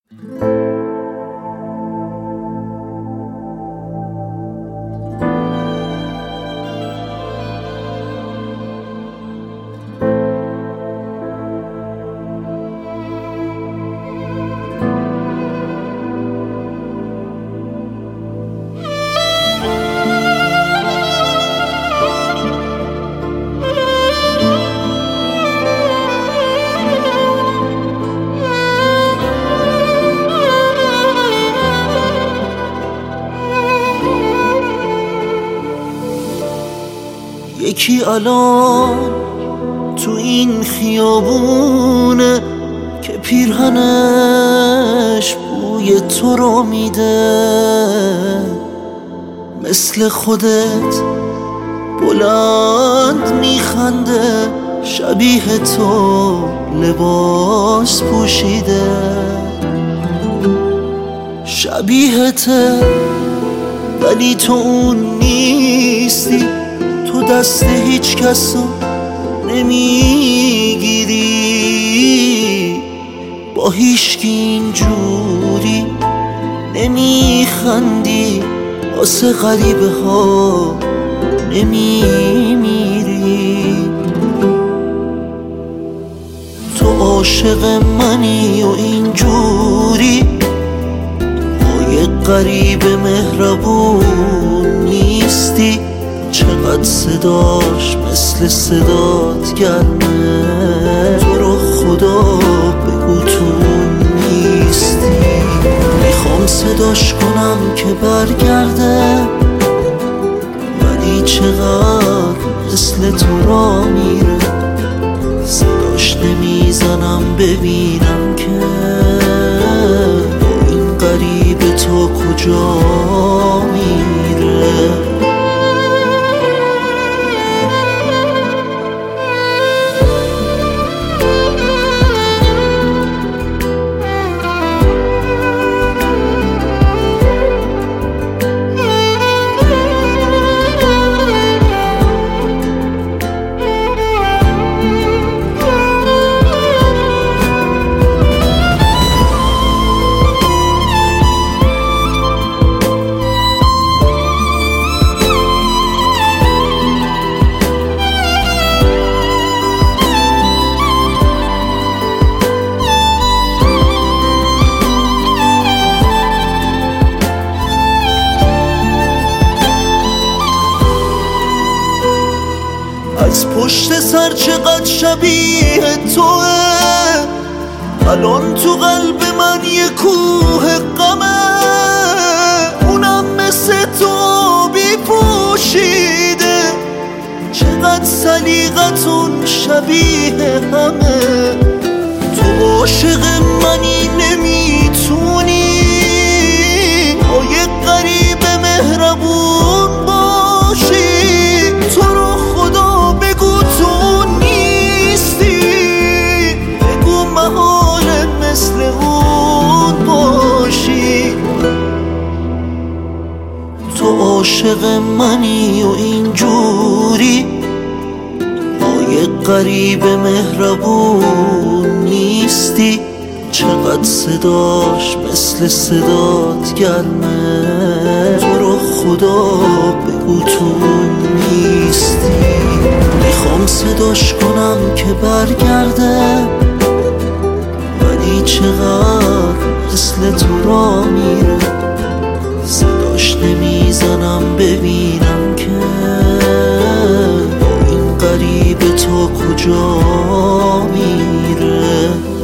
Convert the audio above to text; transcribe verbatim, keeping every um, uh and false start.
یکی الان تو این خیابونه که پیرهنش بوی تو رو میده، مثل خودت بلند میخنده، شبیه تو لباس پوشیده، شبیهته ولی تو اون نیستی، تو دست هیچ کس رو نمیگیری، با هیچکی اینجوری نمیخندی، واسه غریبه ها نمیمیری. تو عاشق منی و اینجوری با یه غریب مهربون نیستی، چقدر صداش مثل صدات گرمه، تو رو خدا بگو تو نیستی. میخوام صداش کنم که برگرده، ولی چقدر مثل تو را میره، صداش نمیزنم ببینم که با این غریب تو کجا میره. از پشت سر چقدر شبیه توه، الان تو قلب من یه کوه غمه، اونم مثل تو بی پوشیده، چقدر سلیقتون شبیه همه. تو عاشق منی نمیتونی با یه غریب مهربون باشی، تو رو خدا بگو تو نیستی، بگو محاله مثل اون باشی. تو عاشق منی و اینجوری با یه غریب مهربون نیستی، چقدر صداش مثل صدات گرمه، تو رو خدا بگو تو نیستی. میخوام صداش کنم که برگرده، ولی چقدر مثل تو را میره، صداش نمیزنم ببینم که با این غریب تو کجا میره.